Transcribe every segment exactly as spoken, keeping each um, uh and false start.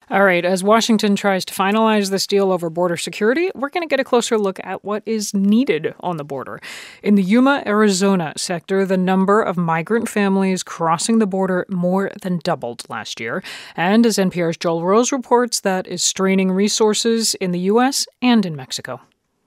All right, as Washington tries to finalize this deal over border security, we're going to get a closer look at what is needed on the border. In the Yuma, Arizona sector, the number of migrant families crossing the border more than doubled last year. And as N P R's Joel Rose reports, that is straining resources in the U S and in Mexico.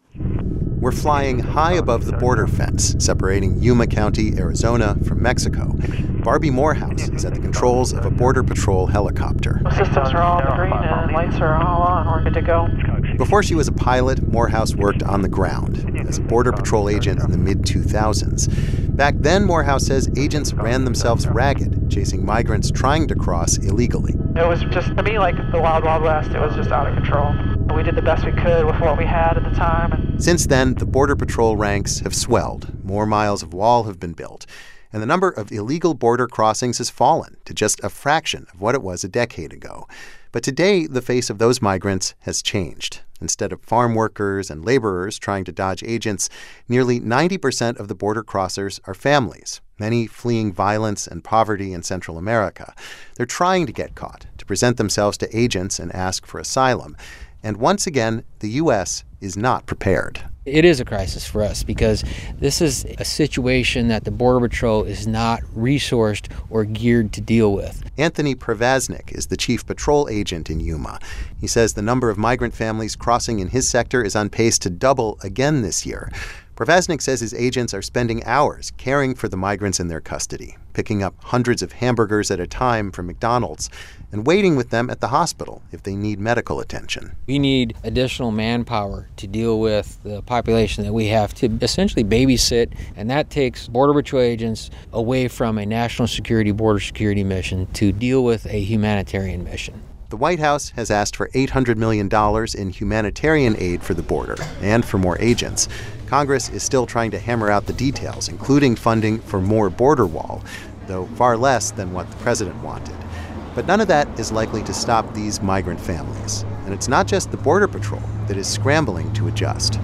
We're flying high above the border fence, separating Yuma County, Arizona, from Mexico. Barbie Morehouse is at the controls of a Border Patrol helicopter. Systems are all green and lights are all on. We're good to go. Before she was a pilot, Morehouse worked on the ground as a Border Patrol agent in the mid two thousands. Back then, Morehouse says agents ran themselves ragged, chasing migrants trying to cross illegally. It was just, to me, like the Wild Wild West. It was just out of control. We did the best we could with what we had at the time. And since then, the Border Patrol ranks have swelled. More miles of wall have been built. And the number of illegal border crossings has fallen to just a fraction of what it was a decade ago. But today, the face of those migrants has changed. Instead of farm workers and laborers trying to dodge agents, nearly ninety percent of the border crossers are families, many fleeing violence and poverty in Central America. They're trying to get caught, to present themselves to agents and ask for asylum. And once again, the U S is not prepared. It is a crisis for us because this is a situation that the Border Patrol is not resourced or geared to deal with. Anthony Prevaznik is the chief patrol agent in Yuma. He says the number of migrant families crossing in his sector is on pace to double again this year. Prevaznik says his agents are spending hours caring for the migrants in their custody, picking up hundreds of hamburgers at a time from McDonald's, and waiting with them at the hospital if they need medical attention. We need additional manpower to deal with the population that we have to essentially babysit, and that takes Border Patrol agents away from a national security, border security mission to deal with a humanitarian mission. The White House has asked for eight hundred million dollars in humanitarian aid for the border and for more agents. Congress is still trying to hammer out the details, including funding for more border wall, though far less than what the president wanted. But none of that is likely to stop these migrant families. And it's not just the Border Patrol that is scrambling to adjust.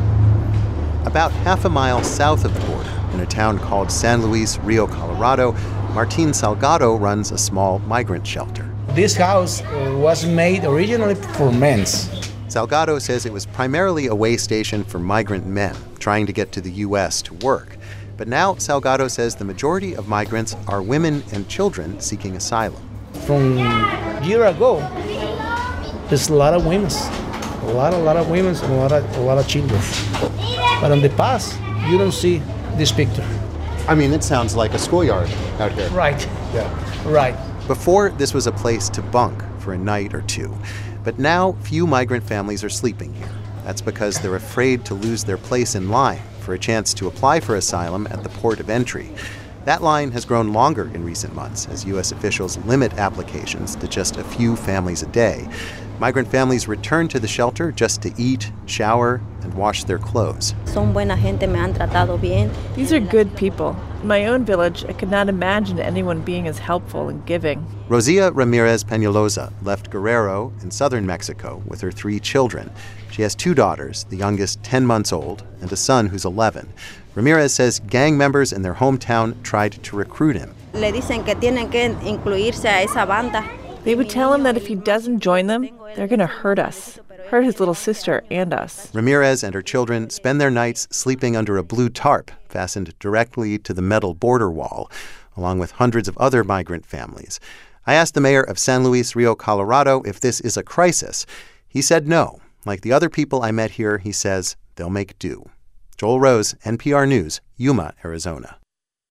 About half a mile south of the border, in a town called San Luis Rio Colorado, Martin Salgado runs a small migrant shelter. This house uh, was made originally for men. Salgado says it was primarily a way station for migrant men trying to get to the U S to work. But now Salgado says the majority of migrants are women and children seeking asylum. From a year ago, there's a lot of women, a lot, a lot of women, and a lot of, a lot of children. But in the past, you don't see this picture. I mean, it sounds like a schoolyard out here. Right. Yeah. Right. Before, this was a place to bunk for a night or two. But now, few migrant families are sleeping here. That's because they're afraid to lose their place in line for a chance to apply for asylum at the port of entry. That line has grown longer in recent months as U S officials limit applications to just a few families a day. Migrant families return to the shelter just to eat, shower, and wash their clothes. Son buena gente, me han tratado bien. These are good people. In my own village, I could not imagine anyone being as helpful and giving. Rosia Ramirez Peñalosa left Guerrero in southern Mexico with her three children. She has two daughters, the youngest ten months old, and a son who's eleven. Ramirez says gang members in their hometown tried to recruit him. Le dicen que tienen que incluirse a esa banda. They would tell him that if he doesn't join them, they're going to hurt us, hurt his little sister and us. Ramirez and her children spend their nights sleeping under a blue tarp fastened directly to the metal border wall, along with hundreds of other migrant families. I asked the mayor of San Luis Rio Colorado if this is a crisis. He said no. Like the other people I met here, he says they'll make do. Joel Rose, N P R News, Yuma, Arizona.